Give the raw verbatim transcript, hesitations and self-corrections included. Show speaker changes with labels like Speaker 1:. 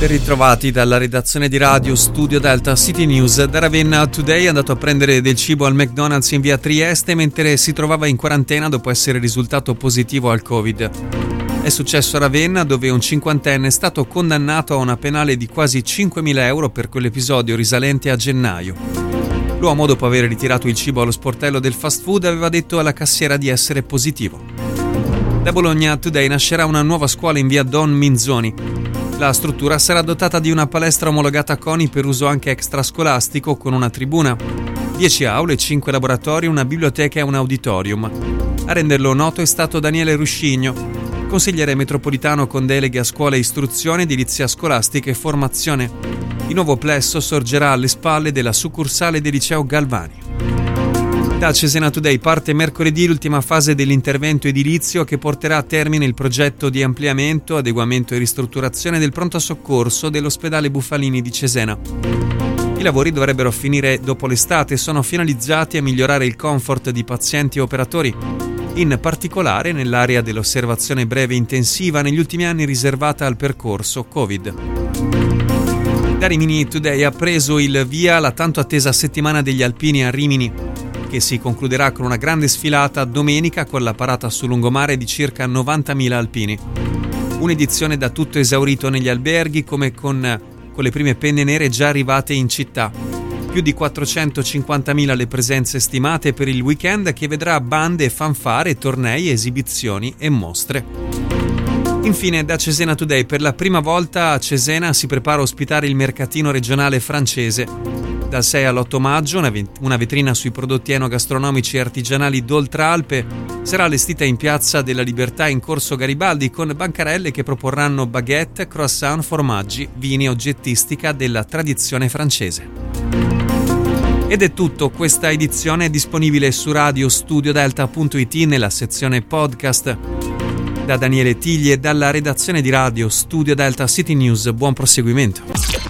Speaker 1: Ben ritrovati dalla redazione di Radio Studio Delta City News. Da Ravenna Today è andato a prendere del cibo al McDonald's in via Trieste mentre si trovava in quarantena dopo essere risultato positivo al Covid. È successo a Ravenna, dove un cinquantenne è stato condannato a una penale di quasi cinquemila euro per quell'episodio risalente a gennaio. L'uomo, dopo aver ritirato il cibo allo sportello del fast food, aveva detto alla cassiera di essere positivo. Da Bologna Today nascerà una nuova scuola in via Don Minzoni. La struttura sarà dotata di una palestra omologata CONI per uso anche extrascolastico con una tribuna, dieci aule, cinque laboratori, una biblioteca e un auditorium. A renderlo noto è stato Daniele Ruscigno, consigliere metropolitano con deleghe a scuola e istruzione, edilizia scolastica e formazione. Il nuovo plesso sorgerà alle spalle della succursale del liceo Galvani. Da Cesena Today parte mercoledì l'ultima fase dell'intervento edilizio che porterà a termine il progetto di ampliamento, adeguamento e ristrutturazione del pronto soccorso dell'ospedale Buffalini di Cesena. I lavori dovrebbero finire dopo l'estate e sono finalizzati a migliorare il comfort di pazienti e operatori, in particolare nell'area dell'osservazione breve intensiva negli ultimi anni riservata al percorso Covid. Da Rimini Today ha preso il via la tanto attesa settimana degli alpini a Rimini, che si concluderà con una grande sfilata domenica con la parata sul lungomare di circa novantamila alpini. Un'edizione da tutto esaurito negli alberghi, come con, con le prime penne nere già arrivate in città. Più di quattrocentocinquantamila le presenze stimate per il weekend, che vedrà bande, fanfare, tornei, esibizioni e mostre. Infine, da Cesena Today, per la prima volta a Cesena si prepara a ospitare il mercatino regionale francese. Dal sei all'otto maggio una, vent- una vetrina sui prodotti enogastronomici e artigianali d'Oltralpe sarà allestita in Piazza della Libertà in Corso Garibaldi, con bancarelle che proporranno baguette, croissant, formaggi, vini e oggettistica della tradizione francese. Ed è tutto, questa edizione è disponibile su radio studio delta punto it nella sezione podcast. Da Daniele Tigli e dalla redazione di Radio Studio Delta City News, buon proseguimento.